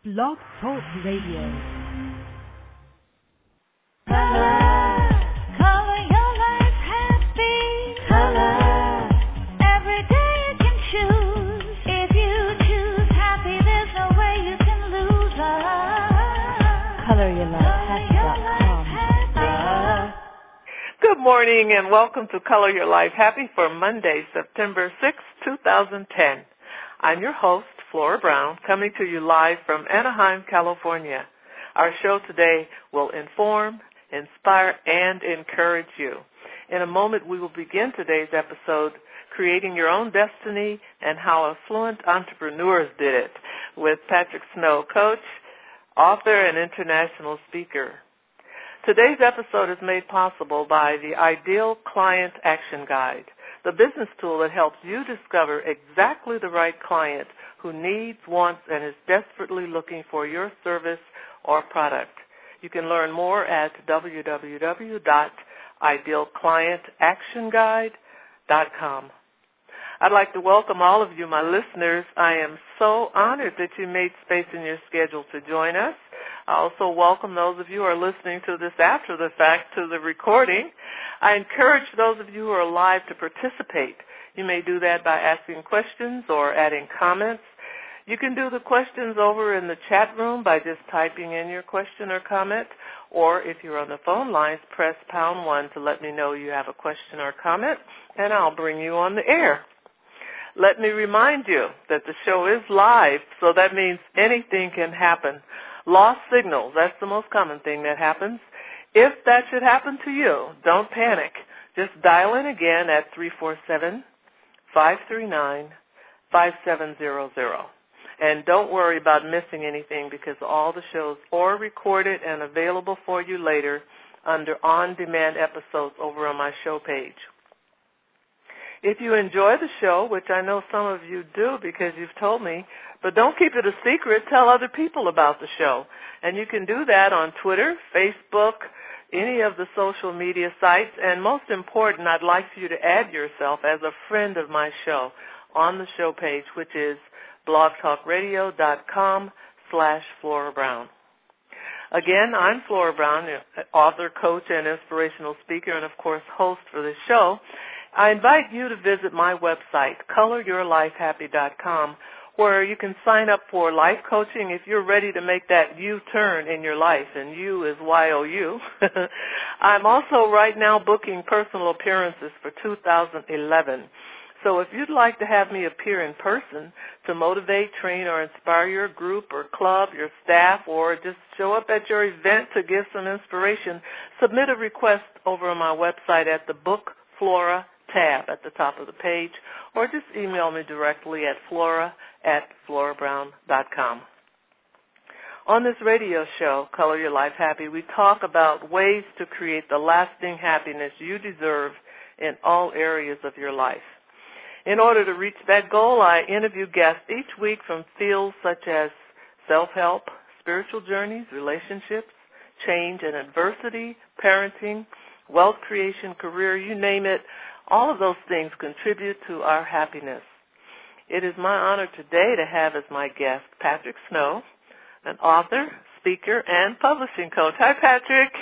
Blog Talk Radio. Good morning and welcome to Color Your Life Happy for Monday, September 6, 2010. I'm your host, Flora Brown, coming to you live from Anaheim, California. Our show today will inform, inspire, and encourage you. In a moment, we will begin today's episode, Creating Your Own Destiny and How Affluent Entrepreneurs Did It, with Patrick Snow, coach, author, and international speaker. Today's episode is made possible by the Ideal Client Action Guide, the business tool that helps you discover exactly the right client who needs, wants, and is desperately looking for your service or product. You can learn more at www.idealclientactionguide.com. I'd like to welcome all of you, my listeners. I am so honored that you made space in your schedule to join us. I also welcome those of you who are listening to this after the fact to the recording. I encourage those of you who are live to participate. You may do that by asking questions or adding comments. You can do the questions over in the chat room by just typing in your question or comment, or if you're on the phone lines, press pound 1 to let me know you have a question or comment, and I'll bring you on the air. Let me remind you that the show is live, so that means anything can happen. Lost signals, that's the most common thing that happens. If that should happen to you, don't panic. Just dial in again at 347-539-5700. And don't worry about missing anything because all the shows are recorded and available for you later under on-demand episodes over on my show page. If you enjoy the show, which I know some of you do because you've told me, but don't keep it a secret, tell other people about the show. And you can do that on Twitter, Facebook, any of the social media sites. And most important, I'd like for you to add yourself as a friend of my show on the show page, which is blogtalkradio.com/Flora Brown. Again, I'm Flora Brown, author, coach, and inspirational speaker, and, of course, host for this show. I invite you to visit my website, coloryourlifehappy.com, where you can sign up for life coaching if you're ready to make that U-turn in your life, and U is Y-O-U. I'm also right now booking personal appearances for 2011. So if you'd like to have me appear in person to motivate, train, or inspire your group or club, your staff, or just show up at your event to give some inspiration, submit a request over on my website at the Book Flora tab at the top of the page, or just email me directly at flora@florabrown.com. On this radio show, Color Your Life Happy, we talk about ways to create the lasting happiness you deserve in all areas of your life. In order to reach that goal, I interview guests each week from fields such as self-help, spiritual journeys, relationships, change and adversity, parenting, wealth creation, career, you name it. All of those things contribute to our happiness. It is my honor today to have as my guest Patrick Snow, an author, speaker, and publishing coach. Hi, Patrick.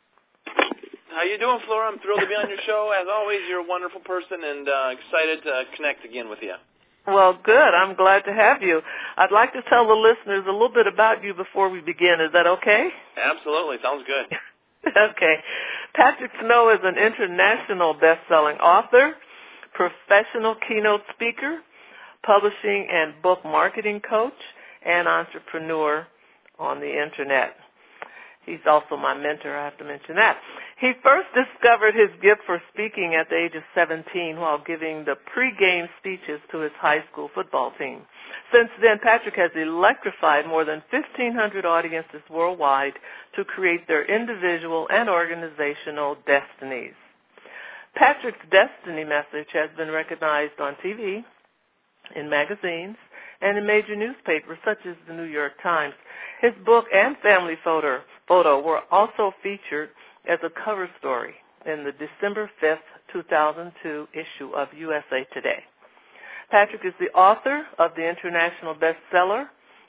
How you doing, Flora? I'm thrilled to be on your show. As always, you're a wonderful person and excited to connect again with you. Well, good. I'm glad to have you. I'd like to tell the listeners a little bit about you before we begin. Is that okay? Absolutely. Sounds good. Okay. Patrick Snow is an international best-selling author, professional keynote speaker, publishing and book marketing coach, and entrepreneur on the Internet. He's also my mentor, I have to mention that. He first discovered his gift for speaking at the age of 17 while giving the pregame speeches to his high school football team. Since then, Patrick has electrified more than 1,500 audiences worldwide to create their individual and organizational destinies. Patrick's destiny message has been recognized on TV, in magazines, and in major newspapers such as the New York Times. His book and family photo were also featured as a cover story in the December 5th, 2002 issue of USA Today. Patrick is the author of the international bestseller,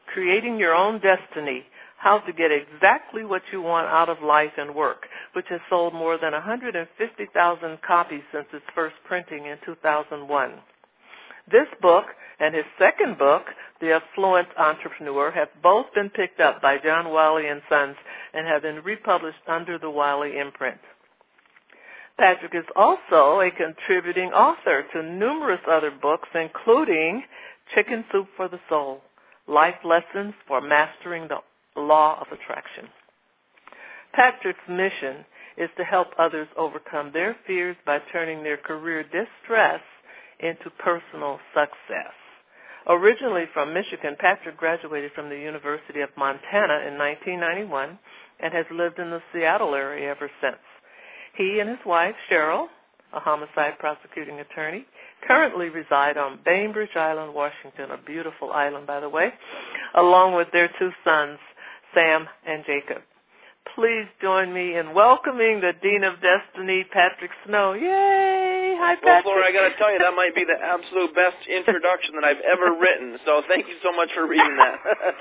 Creating Your Own Destiny, How to Get Exactly What You Want Out of Life and Work, which has sold more than 150,000 copies since its first printing in 2001. This book and his second book, The Affluent Entrepreneur, have both been picked up by John Wiley & Sons and have been republished under the Wiley imprint. Patrick is also a contributing author to numerous other books, including Chicken Soup for the Soul, Life Lessons for Mastering the Law of Attraction. Patrick's mission is to help others overcome their fears by turning their career distress into personal success. Originally from Michigan, Patrick graduated from the University of Montana in 1991 and has lived in the Seattle area ever since. He and his wife, Cheryl, a homicide prosecuting attorney, currently reside on Bainbridge Island, Washington, a beautiful island, by the way, along with their two sons, Sam and Jacob. Please join me in welcoming the Dean of Destiny, Patrick Snow. Yay! Hi, Patrick. Well, Flora, I got to tell you, that might be the absolute best introduction that I've ever written, so thank you so much for reading that.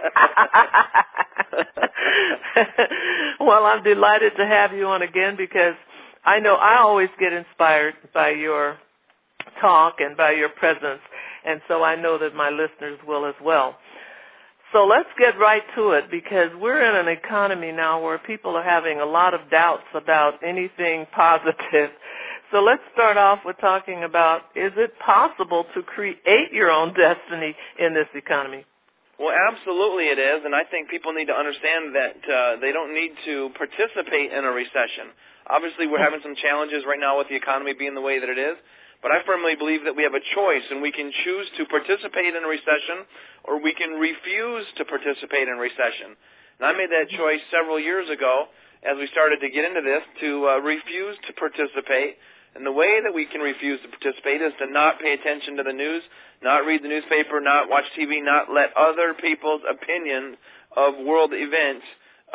Well, I'm delighted to have you on again because I know I always get inspired by your talk and by your presence, and so I know that my listeners will as well. So let's get right to it because we're in an economy now where people are having a lot of doubts about anything positive. So let's start off with talking about, is it possible to create your own destiny in this economy? Well, absolutely it is, and I think people need to understand that they don't need to participate in a recession. Obviously, we're having some challenges right now with the economy being the way that it is, but I firmly believe that we have a choice, and we can choose to participate in a recession, or we can refuse to participate in a recession. And I made that choice several years ago as we started to get into this to refuse to participate. And the way that we can refuse to participate is to not pay attention to the news, not read the newspaper, not watch TV, not let other people's opinion of world events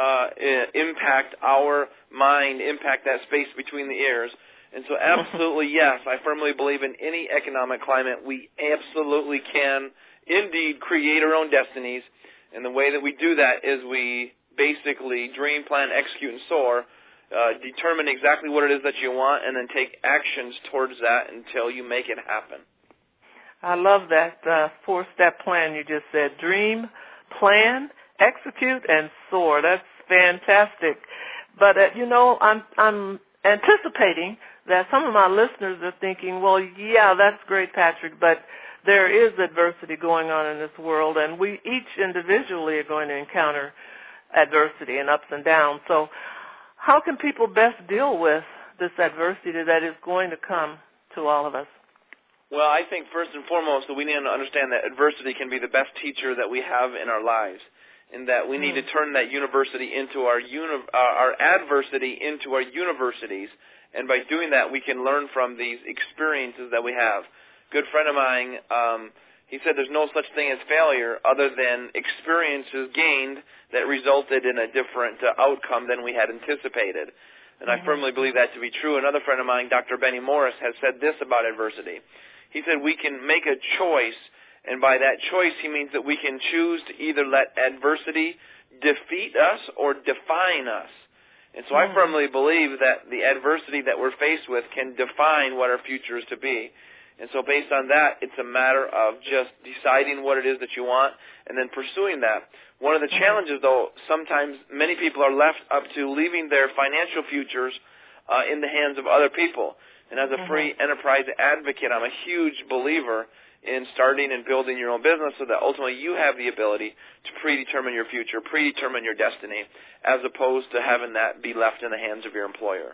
impact our mind, impact that space between the ears. And so absolutely, yes, I firmly believe in any economic climate, we absolutely can indeed create our own destinies. And the way that we do that is we basically dream, plan, execute, and soar, determine exactly what it is that you want, and then take actions towards that until you make it happen. I love that four-step plan you just said. Dream, plan, execute, and soar. That's fantastic. But, I'm anticipating that some of my listeners are thinking, well, yeah, that's great, Patrick, but there is adversity going on in this world, and we each individually are going to encounter adversity and ups and downs. So how can people best deal with this adversity that is going to come to all of us? Well, I think first and foremost that we need to understand that adversity can be the best teacher that we have in our lives, and that we need to turn that university into our adversity into our universities. And by doing that, we can learn from these experiences that we have. A good friend of mine, he said there's no such thing as failure other than experiences gained that resulted in a different outcome than we had anticipated. And I firmly believe that to be true. Another friend of mine, Dr. Benny Morris, has said this about adversity. He said we can make a choice, and by that choice he means that we can choose to either let adversity defeat us or define us. And so I firmly believe that the adversity that we're faced with can define what our future is to be. And so based on that, it's a matter of just deciding what it is that you want and then pursuing that. One of the challenges, though, sometimes many people are left up to leaving their financial futures in the hands of other people. And as a free enterprise advocate, I'm a huge believer in starting and building your own business so that ultimately you have the ability to predetermine your future, predetermine your destiny, as opposed to having that be left in the hands of your employer.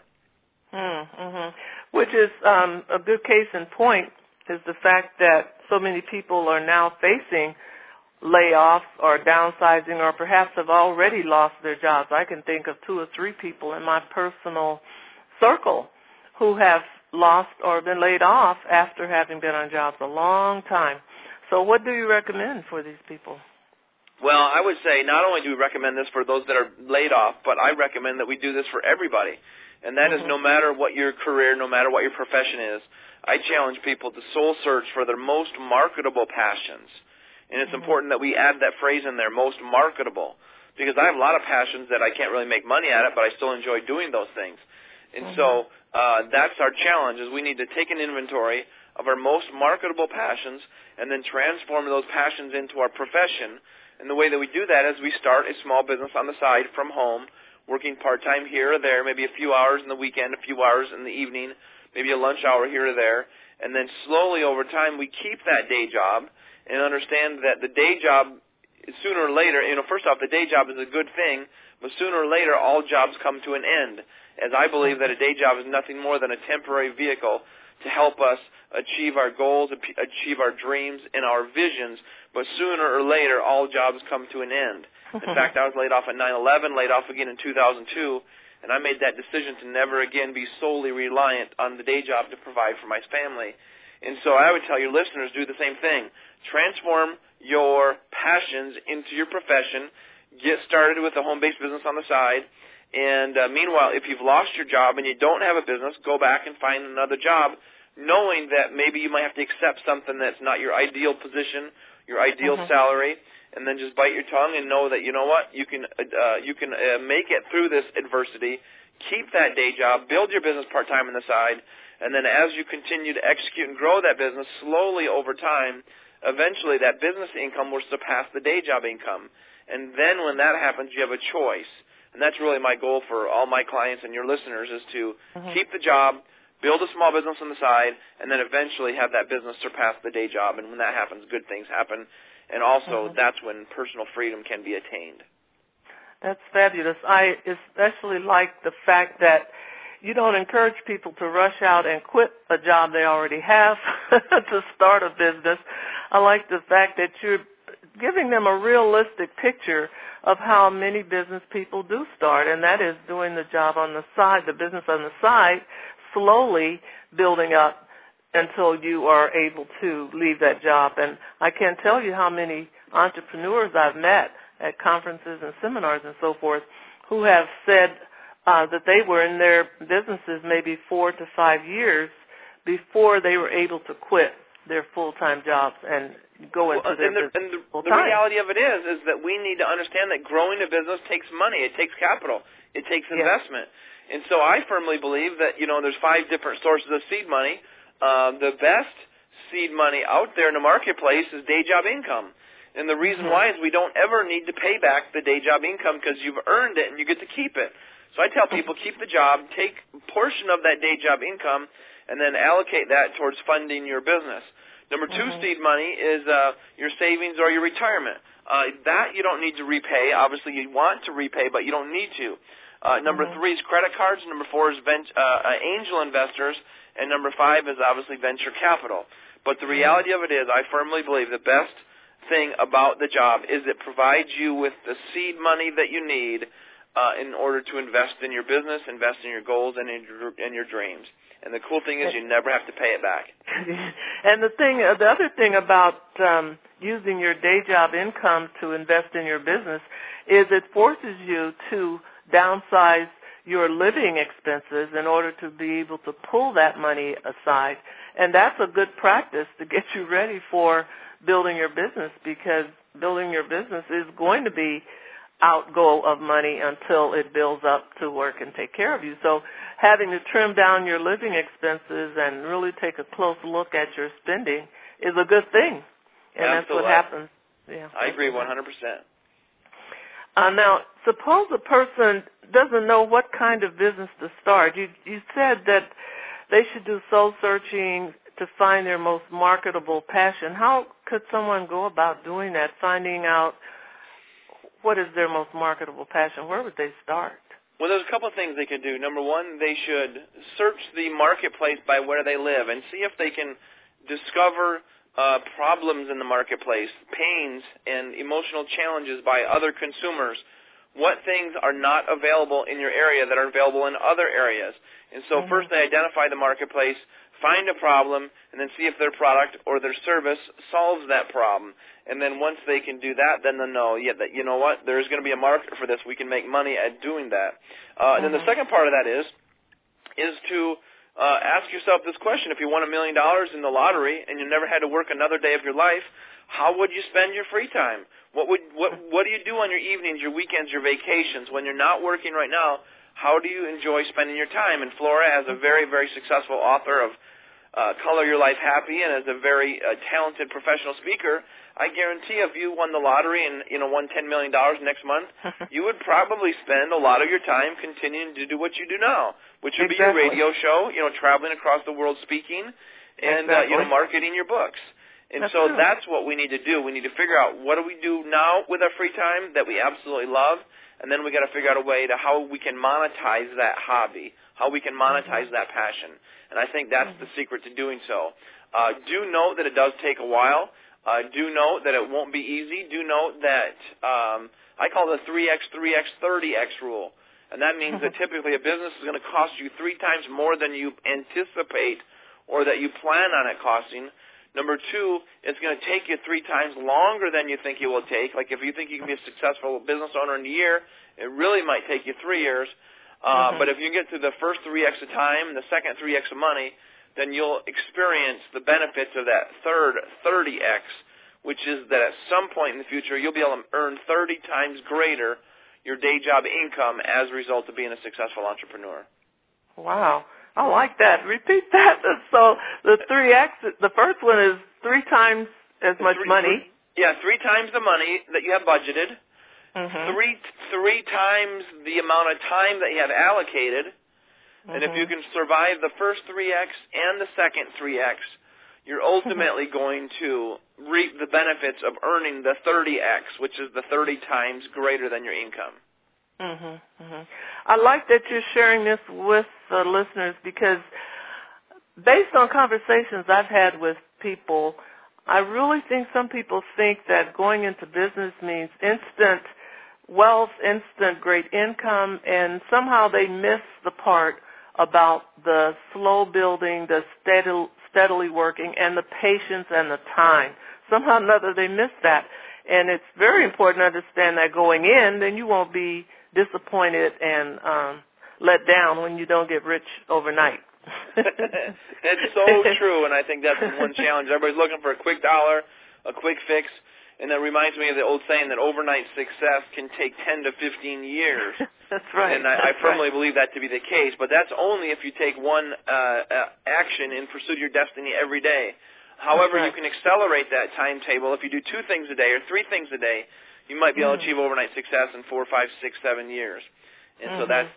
Which is a good case in point is the fact that so many people are now facing layoffs or downsizing or perhaps have already lost their jobs. I can think of 2 or 3 people in my personal circle who have lost or been laid off after having been on jobs a long time. So what do you recommend for these people? Well, I would say not only do we recommend this for those that are laid off, but I recommend that we do this for everybody. And that is no matter what your career, no matter what your profession is, I challenge people to soul search for their most marketable passions And it's important that we add that phrase in there, most marketable, because I have a lot of passions that I can't really make money at it, but I still enjoy doing those things. And so that's our challenge, is we need to take an inventory of our most marketable passions and then transform those passions into our profession. And the way that we do that is we start a small business on the side from home, working part-time here or there, maybe a few hours in the weekend, a few hours in the evening, maybe a lunch hour here or there. And then slowly over time we keep that day job and understand that the day job, sooner or later, first off, the day job is a good thing, but sooner or later all jobs come to an end, as I believe that a day job is nothing more than a temporary vehicle to help us achieve our goals, achieve our dreams and our visions, but sooner or later all jobs come to an end. In fact, I was laid off at 9/11, laid off again in 2002, and I made that decision to never again be solely reliant on the day job to provide for my family. And so I would tell your listeners, do the same thing. Transform your passions into your profession. Get started with a home-based business on the side. And meanwhile, if you've lost your job and you don't have a business, go back and find another job, knowing that maybe you might have to accept something that's not your ideal position, your ideal salary, and then just bite your tongue and know that, you know what, you can make it through this adversity. Keep that day job, build your business part-time on the side, and then as you continue to execute and grow that business slowly over time, eventually that business income will surpass the day job income. And then when that happens, you have a choice. And that's really my goal for all my clients and your listeners, is to keep the job, build a small business on the side, and then eventually have that business surpass the day job. And when that happens, good things happen. And also that's when personal freedom can be attained. That's fabulous. I especially like the fact that you don't encourage people to rush out and quit a job they already have to start a business. I like the fact that you're giving them a realistic picture of how many business people do start, and that is doing the job on the side, the business on the side, slowly building up until you are able to leave that job. And I can't tell you how many entrepreneurs I've met at conferences and seminars and so forth who have said that they were in their businesses maybe 4 to 5 years before they were able to quit their full-time jobs and go into their business full-time. The reality of it is that we need to understand that growing a business takes money. It takes capital. It takes investment. And so I firmly believe that, there's 5 different sources of seed money. The best seed money out there in the marketplace is day job income. And the reason why is we don't ever need to pay back the day job income because you've earned it and you get to keep it. So I tell people, keep the job, take a portion of that day job income, and then allocate that towards funding your business. Number 2 seed money is your savings or your retirement. That you don't need to repay. Obviously, you want to repay, but you don't need to. Number 3 is credit cards. Number 4 is angel investors. And number 5 is obviously venture capital. But the reality of it is, I firmly believe the best thing about the job is it provides you with the seed money that you need in order to invest in your business, invest in your goals, and in your dreams. And the cool thing is you never have to pay it back. And the other thing about using your day job income to invest in your business is it forces you to downsize your living expenses in order to be able to pull that money aside. And that's a good practice to get you ready for building your business, because building your business is going to be outgo of money until it builds up to work and take care of you. So having to trim down your living expenses and really take a close look at your spending is a good thing. And Absolutely. That's what happens. Yeah, I agree 100%. Now, suppose a person doesn't know what kind of business to start. You said that they should do soul searching to find their most marketable passion. How could someone go about doing that, finding out what is their most marketable passion? Where would they start? Well, there's a couple of things they could do. Number 1, they should search the marketplace by where they live and see if they can discover problems in the marketplace, pains and emotional challenges by other consumers. What things are not available in your area that are available in other areas? And so first they identify the marketplace, find a problem, and then see if their product or their service solves that problem. And then once they can do that, then they'll know, that you know what, there's going to be a market for this. We can make money at doing that. And then the second part of that is to ask yourself this question. If you won $1 million in the lottery and you never had to work another day of your life, How would you spend your free time? What do you do on your evenings, your weekends, your vacations? When you're not working right now, how do you enjoy spending your time? And Flora, as a very, very successful author of Color Your Life Happy, and as a very talented professional speaker, I guarantee if you won the lottery and won $10 million next month, you would probably spend a lot of your time continuing to do what you do now, which would be your radio show, traveling across the world speaking, and marketing your books. And that's what we need to do. We need to figure out what do we do now with our free time that we absolutely love, and then we got to figure out a way to how we can monetize that hobby, how we can monetize that passion. And I think that's the secret to doing so. Do note that it does take a while. Do note that it won't be easy. Do note that I call it the 3X, 3X, 30X rule. And that means that typically a business is going to cost you 3 times more than you anticipate or that you plan on it costing. Number 2, it's going to take you 3 times longer than you think it will take. Like if you think you can be a successful business owner in a year, it really might take you 3 years. But if you get to the first 3X of time and the second 3X of money, then you'll experience the benefits of that third 30X, which is that at some point in the future, you'll be able to earn 30 times greater your day job income as a result of being a successful entrepreneur. Wow. I like that. Repeat that. So the 3X, the first one is 3 times as much money. 3 times the money that you have budgeted. 3 times the amount of time that you have allocated. And if you can survive the first 3X and the second 3X, you're ultimately going to reap the benefits of earning the 30X, which is the 30 times greater than your income. I like that you're sharing this with the listeners because based on conversations I've had with people, I really think some people think that going into business means instant wealth, instant great income, and somehow they miss the part about the slow building, the steadily working, and the patience and the time. Somehow or another they miss that. And it's very important to understand that going in, then you won't be disappointed and let down when you don't get rich overnight. It's so true, and I think that's one challenge. Everybody's looking for a quick dollar, a quick fix, and that reminds me of the old saying that overnight success can take 10 to 15 years. That's right. And I firmly believe that to be the case, but that's only if you take one action in pursuit of your destiny every day. However, you can accelerate that timetable. If you do 2 things a day or 3 things a day, you might be able to achieve overnight success in 4, 5, 6, 7 years. And so that's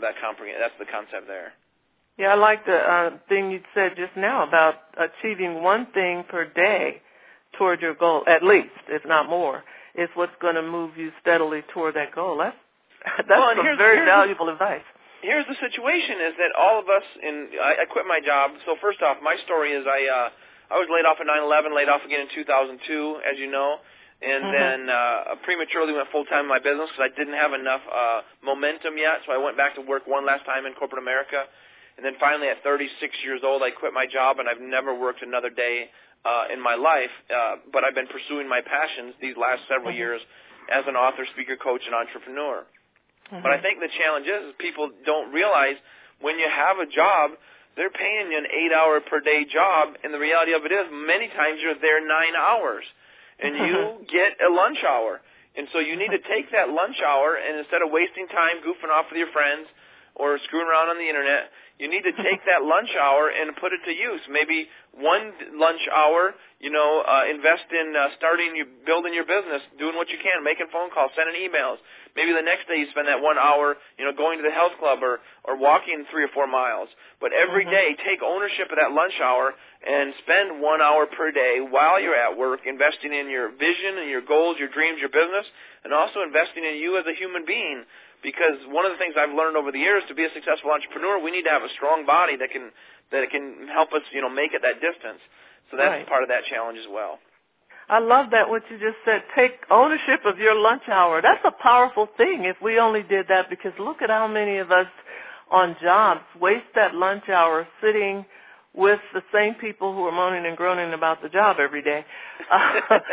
the concept there. Yeah, I like the thing you said just now about achieving 1 thing per day toward your goal, at least, if not more, is what's going to move you steadily toward that goal. That's some very valuable advice. Here's the situation: is that all of us, I quit my job. So first off, my story is I was laid off in 9/11, laid off again in 2002, as you know. And then prematurely went full-time in my business because I didn't have enough momentum yet, so I went back to work one last time in corporate America. And then finally at 36 years old, I quit my job, and I've never worked another day in my life, but I've been pursuing my passions these last several years as an author, speaker, coach, and entrepreneur. But I think the challenge is people don't realize when you have a job, they're paying you an 8-hour-per-day job, and the reality of it is many times you're there 9 hours. And you get a lunch hour. And so you need to take that lunch hour, and instead of wasting time goofing off with your friends or screwing around on the Internet, you need to take that lunch hour and put it to use. Maybe 1 lunch hour, invest in building your business, doing what you can, making phone calls, sending emails. Maybe the next day you spend that 1 hour, going to the health club or walking 3 or 4 miles. But every day, take ownership of that lunch hour and spend 1 hour per day while you're at work investing in your vision and your goals, your dreams, your business, and also investing in you as a human being. Because one of the things I've learned over the years, to be a successful entrepreneur, we need to have a strong body that can help us, make it that distance. So that's part of that challenge as well. I love that, what you just said. Take ownership of your lunch hour. That's a powerful thing if we only did that, because look at how many of us on jobs waste that lunch hour sitting with the same people who are moaning and groaning about the job every day. Well,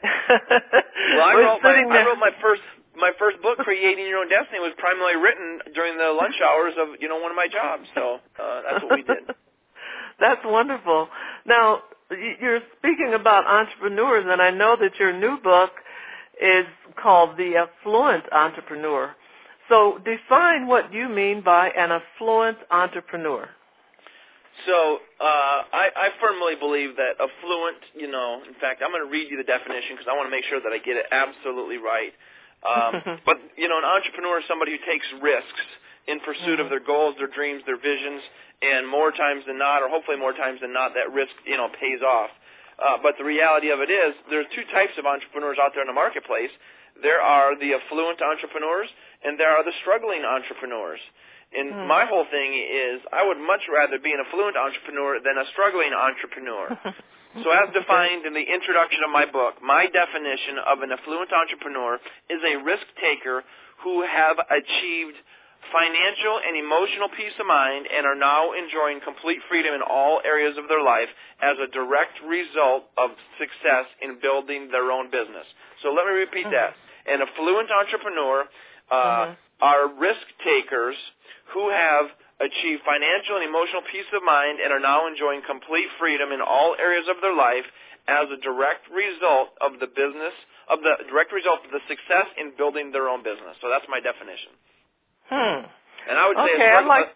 I wrote my first book, Creating Your Own Destiny, was primarily written during the lunch hours of one of my jobs. So that's what we did. That's wonderful. Now, you're speaking about entrepreneurs, and I know that your new book is called The Affluent Entrepreneur. So define what you mean by an affluent entrepreneur. So I firmly believe that affluent, in fact, I'm going to read you the definition because I want to make sure that I get it absolutely right. But, an entrepreneur is somebody who takes risks in pursuit of their goals, their dreams, their visions, and more times than not, or hopefully more times than not, that risk, pays off. But the reality of it is there's two types of entrepreneurs out there in the marketplace. There are the affluent entrepreneurs, and there are the struggling entrepreneurs. And my whole thing is I would much rather be an affluent entrepreneur than a struggling entrepreneur. So as defined in the introduction of my book, my definition of an affluent entrepreneur is a risk taker who have achieved financial and emotional peace of mind and are now enjoying complete freedom in all areas of their life as a direct result of success in building their own business. So let me repeat that. An affluent entrepreneur are risk takers who have achieved financial and emotional peace of mind and are now enjoying complete freedom in all areas of their life as a direct result of the success in building their own business. So that's my definition. And I would say I like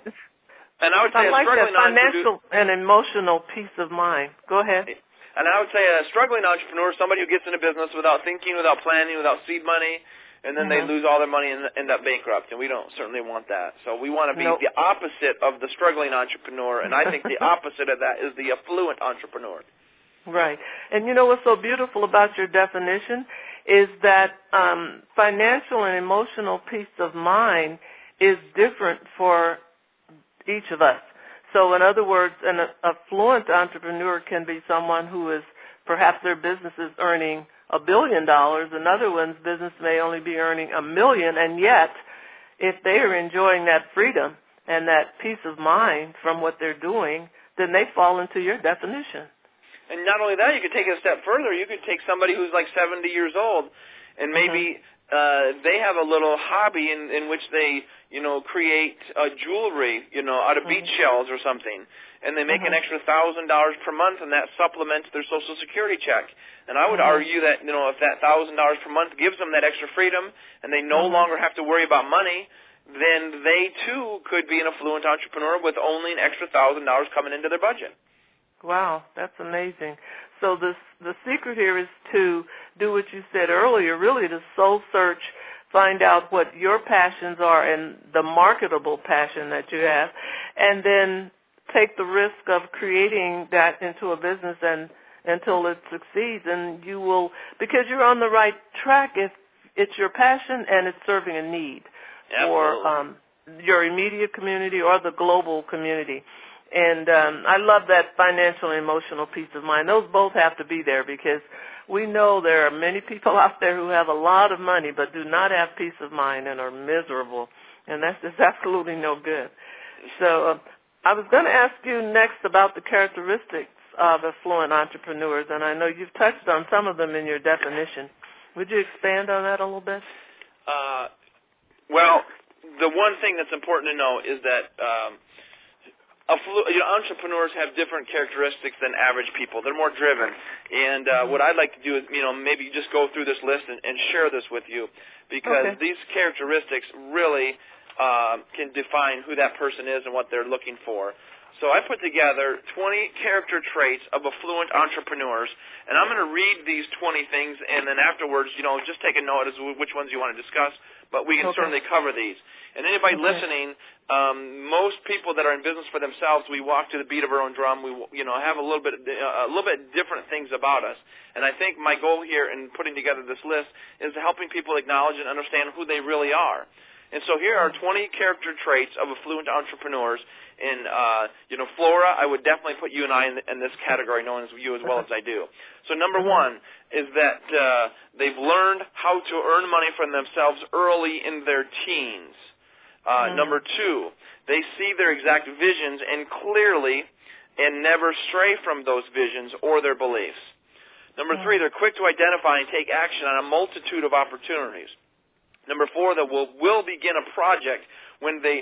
struggling that financial and emotional peace of mind. Go ahead. And I would say a struggling entrepreneur is somebody who gets into business without thinking, without planning, without seed money, and then they lose all their money and end up bankrupt, and we don't certainly want that. So we want to be the opposite of the struggling entrepreneur, and I think the opposite of that is the affluent entrepreneur. Right. And you know what's so beautiful about your definition is that financial and emotional peace of mind is different for each of us. So in other words, an affluent entrepreneur can be someone who is perhaps their business is earning $1 billion. Another one's business may only be earning $1 million, and yet if they are enjoying that freedom and that peace of mind from what they're doing, then they fall into your definition. And not only that, you could take it a step further. You could take somebody who's like 70 years old, and maybe they have a little hobby in which they, create jewelry, out of beach shells or something, and they make an extra $1,000 per month, and that supplements their Social Security check. And I would argue that, if that $1,000 per month gives them that extra freedom, and they no longer have to worry about money, then they too could be an affluent entrepreneur with only an extra $1,000 coming into their budget. Wow, that's amazing. So the secret here is to do what you said earlier, really to soul search, find out what your passions are and the marketable passion that you have, and then take the risk of creating that into a business and until it succeeds. And you will, because you're on the right track if it's your passion and it's serving a need for your immediate community or the global community. And I love that financial and emotional peace of mind. Those both have to be there because we know there are many people out there who have a lot of money but do not have peace of mind and are miserable, and that's just absolutely no good. So I was going to ask you next about the characteristics of affluent entrepreneurs, and I know you've touched on some of them in your definition. Would you expand on that a little bit? Well, the one thing that's important to know is that entrepreneurs have different characteristics than average people. They're more driven. And what I'd like to do is, maybe just go through this list and share this with you because these characteristics really can define who that person is and what they're looking for. So I put together 20 character traits of affluent entrepreneurs, and I'm going to read these 20 things, and then afterwards, just take a note as to which ones you want to discuss, but we can certainly cover these. And anybody listening, most people that are in business for themselves, we walk to the beat of our own drum. We, have a little bit different things about us. And I think my goal here in putting together this list is helping people acknowledge and understand who they really are. And so here are 20 character traits of affluent entrepreneurs. In Flora, I would definitely put you and I in this category, knowing you as well as I do. So number one is that they've learned how to earn money for themselves early in their teens. Number two, they see their exact visions and clearly and never stray from those visions or their beliefs. Number three, they're quick to identify and take action on a multitude of opportunities. Number four, they will begin a project when they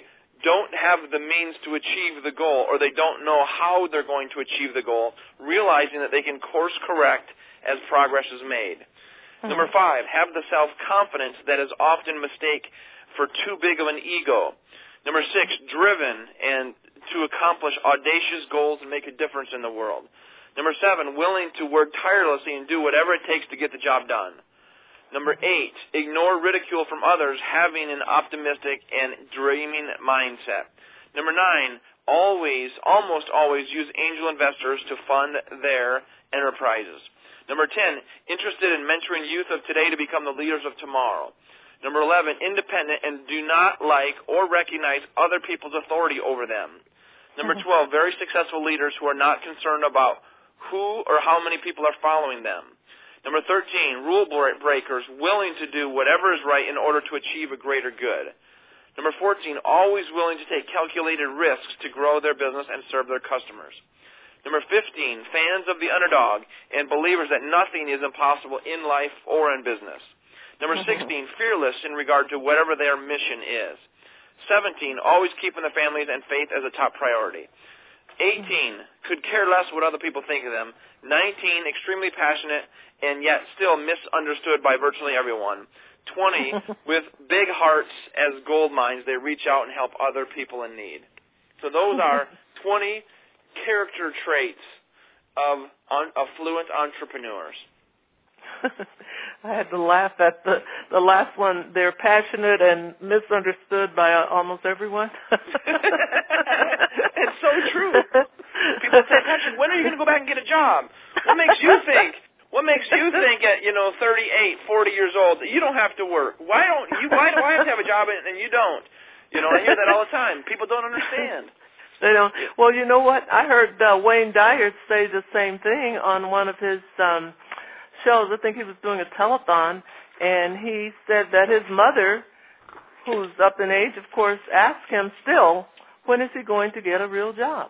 don't have the means to achieve the goal, or they don't know how they're going to achieve the goal, realizing that they can course correct as progress is made. Number 5, have the self-confidence that is often mistake for too big of an ego. Number 6, driven and to accomplish audacious goals and make a difference in the world. Number 7, willing to work tirelessly and do whatever it takes to get the job done. Number 8, ignore ridicule from others, having an optimistic and dreaming mindset. Number 9, almost always use angel investors to fund their enterprises. Number 10, interested in mentoring youth of today to become the leaders of tomorrow. Number 11, independent and do not like or recognize other people's authority over them. Number 12, very successful leaders who are not concerned about who or how many people are following them. Number 13, rule breakers, willing to do whatever is right in order to achieve a greater good. Number 14, always willing to take calculated risks to grow their business and serve their customers. Number 15, fans of the underdog and believers that nothing is impossible in life or in business. Number 16, fearless in regard to whatever their mission is. 17, always keeping the families and faith as a top priority. 18, could care less what other people think of them. 19, extremely passionate and yet still misunderstood by virtually everyone. 20, with big hearts as gold mines, they reach out and help other people in need. So those are 20 character traits of affluent entrepreneurs. I had to laugh at the last one. They're passionate and misunderstood by almost everyone. It's so true. People say, Patrick, when are you going to go back and get a job? What makes you think at 38, 40 years old that you don't have to work? Why do I have to have a job and you don't? I hear that all the time. People don't understand. They don't. Well, you know what? I heard Wayne Dyer say the same thing on one of his shows. I think he was doing a telethon, and he said that his mother, who's up in age, of course, asked him still, when is he going to get a real job?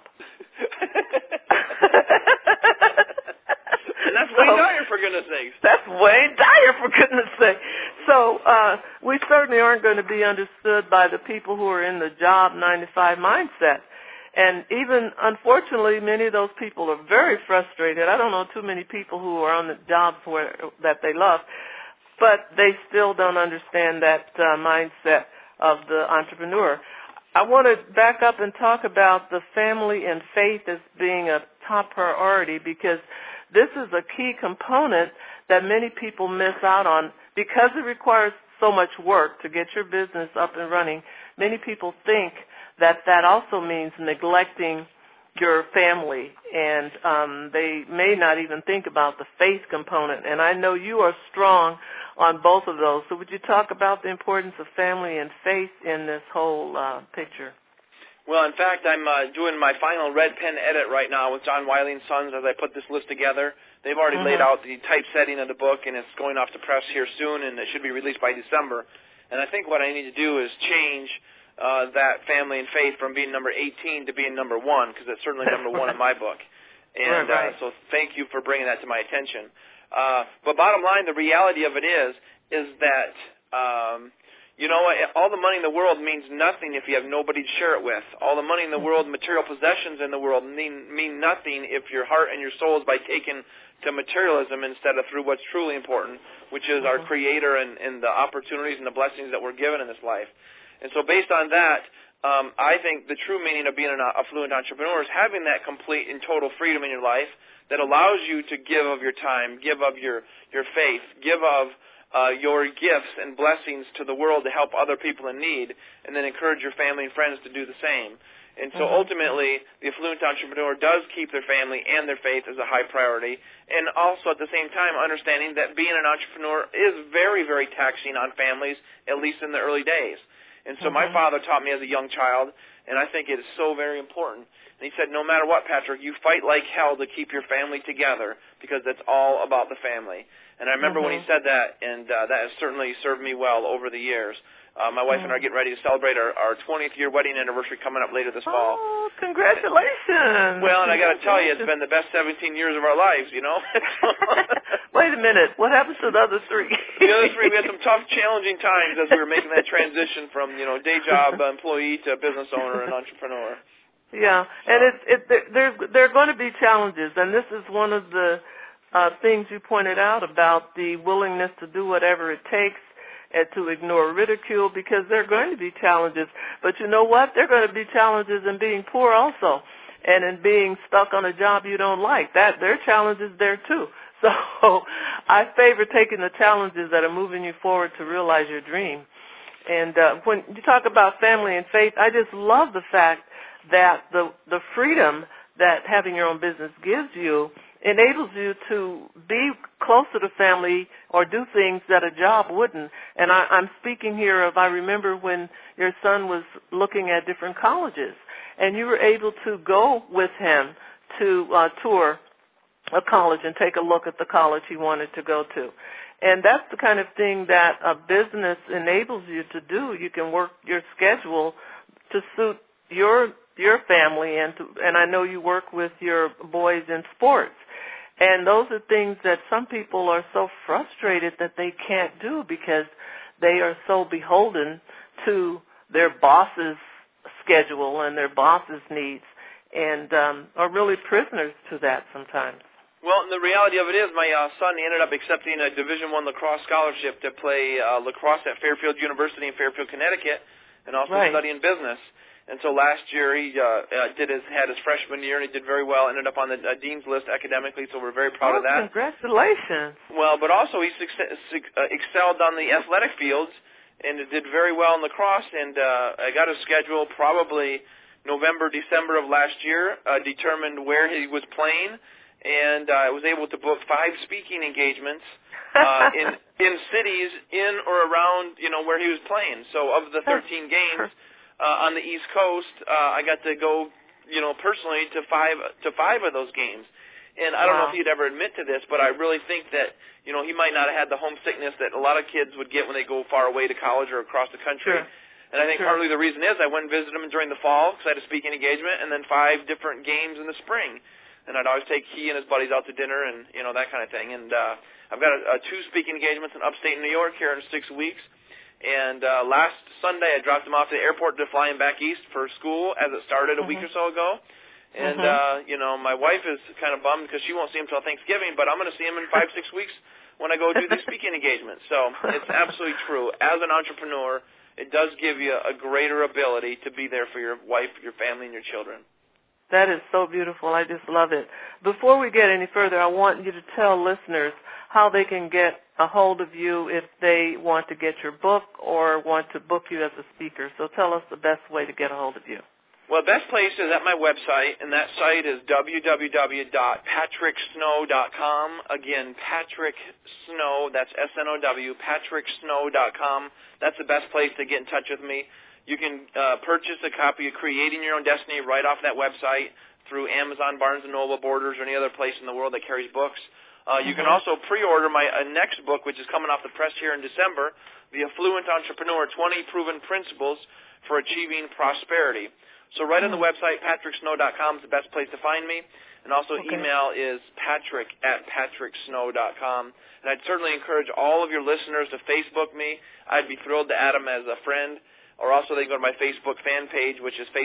And that's Wayne Dyer, for goodness sakes. That's Wayne Dyer, for goodness sake. So we certainly aren't going to be understood by the people who are in the job 9-to-5 mindset. And even, unfortunately, many of those people are very frustrated. I don't know too many people who are on the jobs that they love, but they still don't understand that mindset of the entrepreneur. I want to back up and talk about the family and faith as being a top priority, because this is a key component that many people miss out on because it requires so much work to get your business up and running. Many people think that also means neglecting your family, and they may not even think about the faith component. And I know you are strong on both of those. So would you talk about the importance of family and faith in this whole picture? Well, in fact, I'm doing my final red pen edit right now with John Wiley & Sons as I put this list together. They've already laid out the typesetting of the book, and it's going off to press here soon, and it should be released by December. And I think what I need to do is change that family and faith from being number 18 to being number 1, because it's certainly number 1 in my book. And so thank you for bringing that to my attention. But bottom line, the reality of it is that, all the money in the world means nothing if you have nobody to share it with. All the money in the world, material possessions in the world mean nothing if your heart and your soul is by taken to materialism instead of through what's truly important, which is our Creator and the opportunities and the blessings that we're given in this life. And so based on that, I think the true meaning of being an affluent entrepreneur is having that complete and total freedom in your life that allows you to give of your time, give of your faith, give of your gifts and blessings to the world to help other people in need, and then encourage your family and friends to do the same. And so ultimately, the affluent entrepreneur does keep their family and their faith as a high priority, and also at the same time understanding that being an entrepreneur is very, very taxing on families, at least in the early days. And so my father taught me as a young child, And I think it is so very important. And he said, no matter what, Patrick, you fight like hell to keep your family together because that's all about the family. And I remember when he said that, and that has certainly served me well over the years. My wife and I are getting ready to celebrate our 20th year wedding anniversary coming up later this fall. Oh, congratulations. Well, and I got to tell you, it's been the best 17 years of our lives, you know. Wait a minute. What happened to the other three? The other three, we had some tough, challenging times as we were making that transition from, day job employee to business owner and entrepreneur. Yeah, and there are going to be challenges, and this is one of the things you pointed out about the willingness to do whatever it takes and to ignore ridicule, because there are going to be challenges. But you know what? There are going to be challenges in being poor also, and in being stuck on a job you don't like. There are challenges there too. So I favor taking the challenges that are moving you forward to realize your dream. And when you talk about family and faith, I just love the fact that the freedom that having your own business gives you enables you to be closer to family or do things that a job wouldn't. And I'm speaking here of, I remember when your son was looking at different colleges, and you were able to go with him to tour a college and take a look at the college he wanted to go to. And that's the kind of thing that a business enables you to do. You can work your schedule to suit your family, and I know you work with your boys in sports. And those are things that some people are so frustrated that they can't do because they are so beholden to their boss's schedule and their boss's needs, and are really prisoners to that sometimes. Well, and the reality of it is my son ended up accepting a Division I lacrosse scholarship to play lacrosse at Fairfield University in Fairfield, Connecticut, and also studying business. And so last year he had his freshman year, and he did very well, ended up on the Dean's List academically, so we're very proud of that. Congratulations. Well, but also he excelled on the athletic fields and did very well in lacrosse, and I got his schedule probably November, December of last year, determined where he was playing, and I was able to book 5 speaking engagements in cities in or around, where he was playing. So of the 13 games on the East Coast, I got to go, personally to five of those games. And I don't know if he'd ever admit to this, but I really think that, he might not have had the homesickness that a lot of kids would get when they go far away to college or across the country. Sure. And I think partly the reason is I went and visited him during the fall because I had a speaking engagement, and then 5 different games in the spring. And I'd always take he and his buddies out to dinner and, that kind of thing. And I've got 2 speaking engagements in upstate New York here in 6 weeks. And last Sunday I dropped him off at the airport to fly him back east for school as it started a week or so ago. And, my wife is kind of bummed because she won't see him until Thanksgiving, but I'm going to see him in 5-6 weeks when I go do these speaking engagements. So it's absolutely true. As an entrepreneur, it does give you a greater ability to be there for your wife, your family, and your children. That is so beautiful. I just love it. Before we get any further, I want you to tell listeners how they can get a hold of you if they want to get your book or want to book you as a speaker. So tell us the best way to get a hold of you. Well, the best place is at my website, and that site is www.patricksnow.com. Again, Patrick Snow, that's S-N-O-W, patricksnow.com. That's the best place to get in touch with me. You can purchase a copy of Creating Your Own Destiny right off that website through Amazon, Barnes & Noble, Borders, or any other place in the world that carries books. You can also pre-order my next book, which is coming off the press here in December, The Affluent Entrepreneur, 20 Proven Principles for Achieving Prosperity. So right on the website, patricksnow.com is the best place to find me. And also email is patrick@patricksnow.com. And I'd certainly encourage all of your listeners to Facebook me. I'd be thrilled to add them as a friend. Or also they can go to my Facebook fan page, which is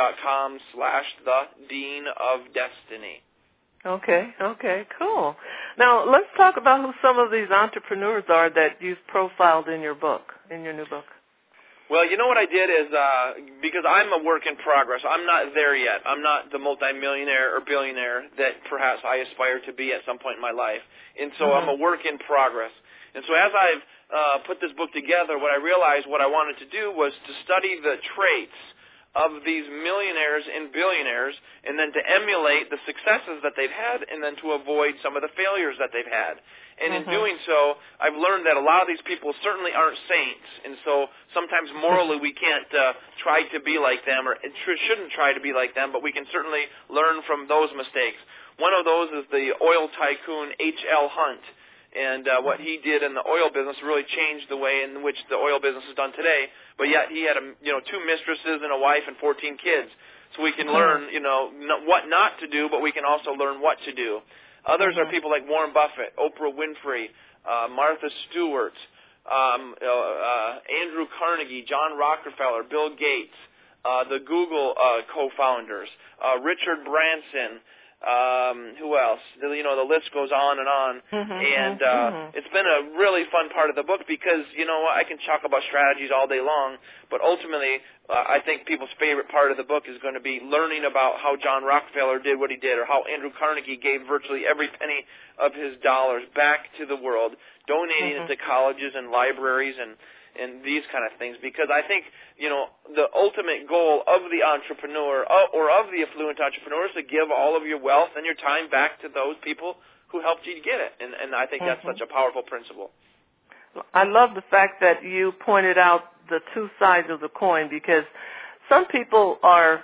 facebook.com/thedeanofdestiny. Okay, cool. Now, let's talk about who some of these entrepreneurs are that you've profiled in your book, in your new book. Well, you know what I did is, because I'm a work in progress, I'm not there yet. I'm not the multimillionaire or billionaire that perhaps I aspire to be at some point in my life. And so I'm a work in progress. And so as I've put this book together, what I realized what I wanted to do was to study the traits of these millionaires and billionaires, and then to emulate the successes that they've had, and then to avoid some of the failures that they've had. And in doing so, I've learned that a lot of these people certainly aren't saints, and so sometimes morally we can't try to be like them, or shouldn't try to be like them, but we can certainly learn from those mistakes. One of those is the oil tycoon H.L. Hunt. And what he did in the oil business really changed the way in which the oil business is done today. But yet he had 2 mistresses and a wife and 14 kids. So we can learn, what not to do, but we can also learn what to do. Others are people like Warren Buffett, Oprah Winfrey, Martha Stewart, Andrew Carnegie, John Rockefeller, Bill Gates, the Google co-founders, Richard Branson. Who else? The list goes on and on. It's been a really fun part of the book because, I can talk about strategies all day long, but ultimately I think people's favorite part of the book is going to be learning about how John Rockefeller did what he did, or how Andrew Carnegie gave virtually every penny of his dollars back to the world, donating it to colleges and libraries and these kind of things, because I think, the ultimate goal of the entrepreneur or of the affluent entrepreneur is to give all of your wealth and your time back to those people who helped you get it, and I think that's such a powerful principle. I love the fact that you pointed out the two sides of the coin, because some people are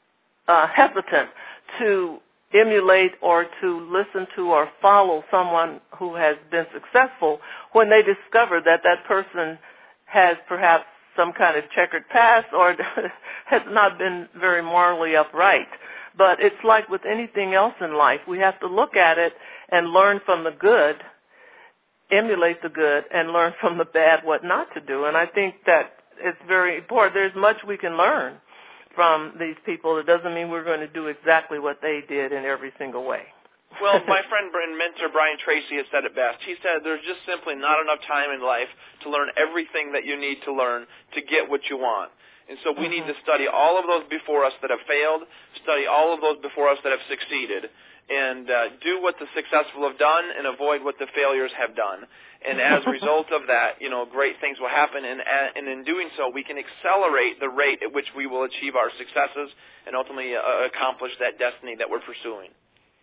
hesitant to emulate or to listen to or follow someone who has been successful when they discover that that person has perhaps some kind of checkered past or has not been very morally upright. But it's like with anything else in life. We have to look at it and learn from the good, emulate the good, and learn from the bad what not to do. And I think that it's very important. There's much we can learn from these people. It doesn't mean we're going to do exactly what they did in every single way. Well, my friend and mentor Brian Tracy has said it best. He said there's just simply not enough time in life to learn everything that you need to learn to get what you want. And so we need to study all of those before us that have failed, study all of those before us that have succeeded, and do what the successful have done and avoid what the failures have done. And as a result of that, great things will happen. And in doing so, we can accelerate the rate at which we will achieve our successes and ultimately accomplish that destiny that we're pursuing.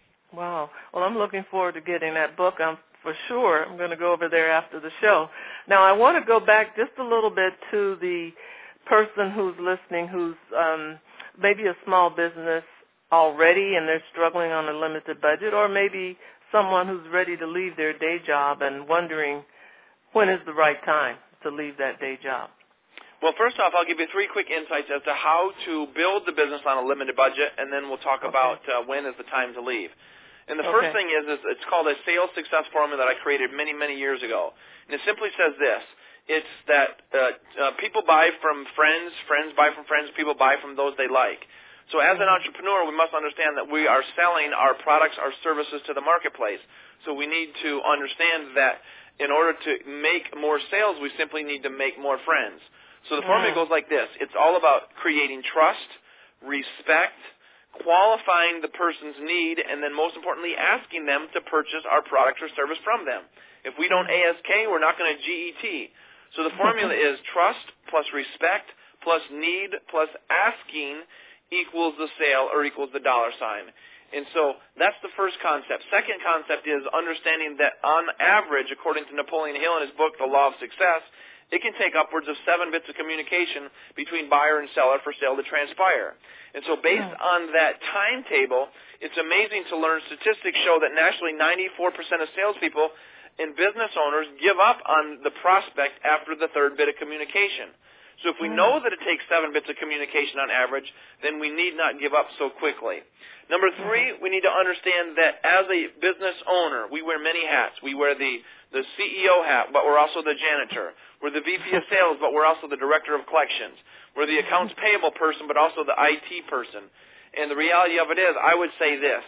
Wow. Well, I'm looking forward to getting that book. For sure I'm going to go over there after the show. Now, I want to go back just a little bit to the person who's listening who's maybe a small business already and they're struggling on a limited budget, or maybe someone who's ready to leave their day job and wondering when is the right time to leave that day job. Well, first off, I'll give you 3 quick insights as to how to build the business on a limited budget, and then we'll talk about when is the time to leave. And the first thing is it's called a sales success formula that I created many, many years ago. And it simply says this. It's that people buy from friends, friends buy from friends, people buy from those they like. So as an entrepreneur, we must understand that we are selling our products, our services to the marketplace. So we need to understand that in order to make more sales, we simply need to make more friends. So the formula goes like this. It's all about creating trust, respect, qualifying the person's need, and then most importantly, asking them to purchase our product or service from them. If we don't ASK, we're not going to GET. So the formula is trust plus respect plus need plus asking equals the sale or equals the dollar sign. And so that's the first concept. Second concept is understanding that on average, according to Napoleon Hill in his book, The Law of Success, it can take upwards of 7 bits of communication between buyer and seller for sale to transpire. And so based on that timetable, it's amazing to learn statistics show that nationally 94% of salespeople and business owners give up on the prospect after the 3rd bit of communication. So if we know that it takes 7 bits of communication on average, then we need not give up so quickly. Number 3, we need to understand that as a business owner, we wear many hats. We wear the CEO hat, but we're also the janitor. We're the VP of sales, but we're also the director of collections. We're the accounts payable person, but also the IT person. And the reality of it is, I would say this.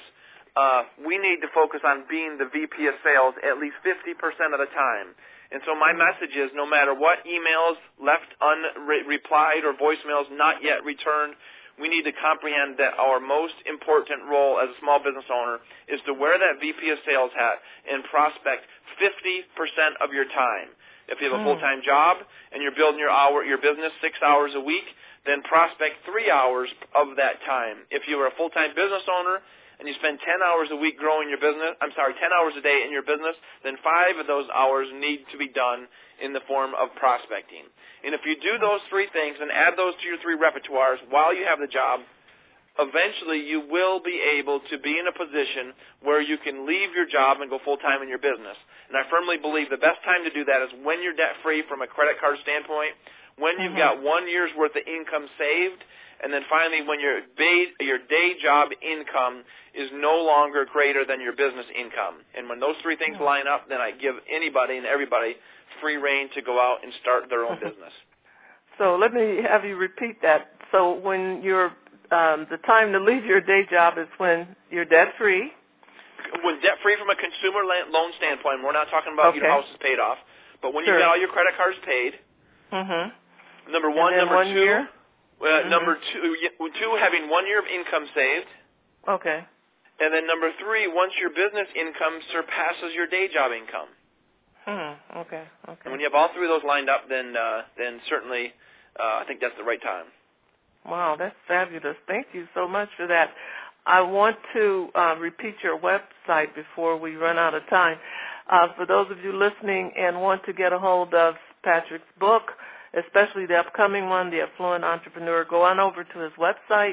We need to focus on being the VP of sales at least 50% of the time. And so my message is no matter what emails left unreplied or voicemails not yet returned, we need to comprehend that our most important role as a small business owner is to wear that VP of sales hat and prospect 50% of your time. If you have a full-time job and you're building your business 6 hours a week, then prospect 3 hours of that time. If you are a full-time business owner and you spend 10 hours a week growing your business, 10 hours a day in your business, then 5 of those hours need to be done in the form of prospecting. And if you do those 3 things and add those to your 3 repertoires while you have the job, eventually you will be able to be in a position where you can leave your job and go full-time in your business. And I firmly believe the best time to do that is when you're debt-free from a credit card standpoint, when you've got 1 year's worth of income saved, and then finally when your day job income is no longer greater than your business income. And when those 3 things line up, then I give anybody and everybody free reign to go out and start their own business. So let me have you repeat that. So when you're the time to leave your day job is when you're debt-free. When debt-free from a consumer loan standpoint, we're not talking about your house is paid off, but when you've got all your credit cards paid, number one, number two, number two, having 1 year of income saved. Okay. And then number 3, once your business income surpasses your day job income. Okay. And when you have all 3 of those lined up, then certainly I think that's the right time. Wow, that's fabulous. Thank you so much for that. I want to repeat your website before we run out of time. For those of you listening and want to get a hold of Patrick's book, especially the upcoming one, The Affluent Entrepreneur, go on over to his website,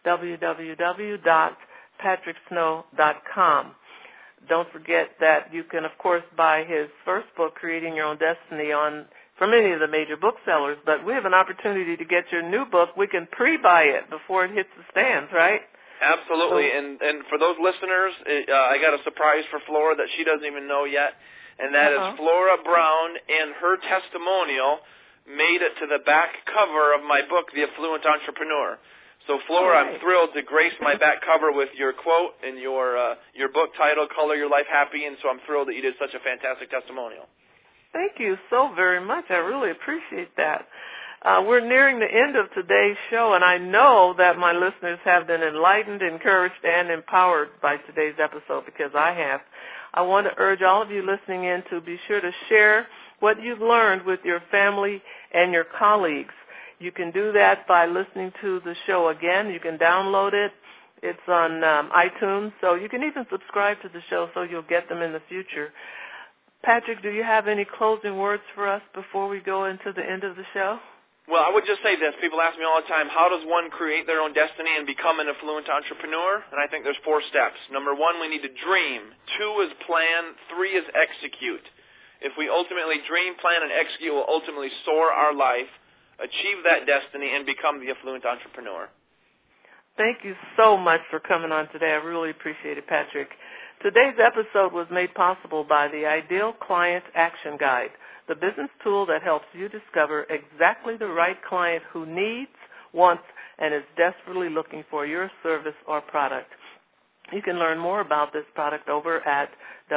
www.patricksnow.com. Don't forget that you can, of course, buy his first book, Creating Your Own Destiny, from any of the major booksellers, but we have an opportunity to get your new book. We can pre-buy it before it hits the stands, right? Absolutely, and for those listeners, I got a surprise for Flora that she doesn't even know yet, and that is Flora Brown, and her testimonial made it to the back cover of my book, The Affluent Entrepreneur. So, Flora, I'm thrilled to grace my back cover with your quote and your book title, Color Your Life Happy, and so I'm thrilled that you did such a fantastic testimonial. Thank you so very much. I really appreciate that. We're nearing the end of today's show, and I know that my listeners have been enlightened, encouraged, and empowered by today's episode because I have. I want to urge all of you listening in to be sure to share what you've learned with your family and your colleagues. You can do that by listening to the show again. You can download it. It's on iTunes, so you can even subscribe to the show so you'll get them in the future. Patrick, do you have any closing words for us before we go into the end of the show? Well, I would just say this. People ask me all the time, how does one create their own destiny and become an affluent entrepreneur? And I think there's 4 steps. Number 1, we need to dream. 2 is plan. 3 is execute. If we ultimately dream, plan, and execute, we'll ultimately soar our life, achieve that destiny, and become the affluent entrepreneur. Thank you so much for coming on today. I really appreciate it, Patrick. Today's episode was made possible by the Ideal Client Action Guide, the business tool that helps you discover exactly the right client who needs, wants, and is desperately looking for your service or product. You can learn more about this product over at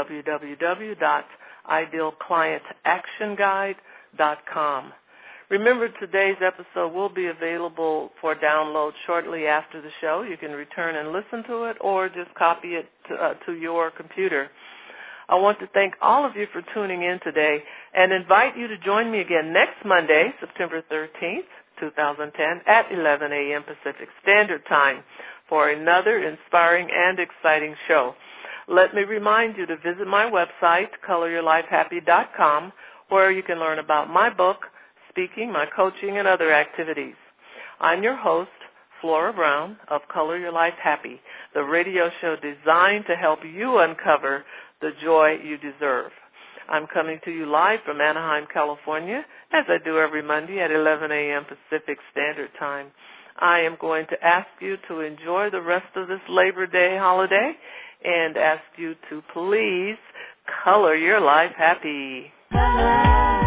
www.idealclientactionguide.com. Remember, today's episode will be available for download shortly after the show. You can return and listen to it or just copy it to your computer. I want to thank all of you for tuning in today and invite you to join me again next Monday, September 13th, 2010, at 11 a.m. Pacific Standard Time for another inspiring and exciting show. Let me remind you to visit my website, coloryourlifehappy.com, where you can learn about my book, speaking, my coaching, and other activities. I'm your host, Flora Brown of Color Your Life Happy, the radio show designed to help you uncover the joy you deserve. I'm coming to you live from Anaheim, California, as I do every Monday at 11 a.m. Pacific Standard Time. I am going to ask you to enjoy the rest of this Labor Day holiday and ask you to please color your life happy.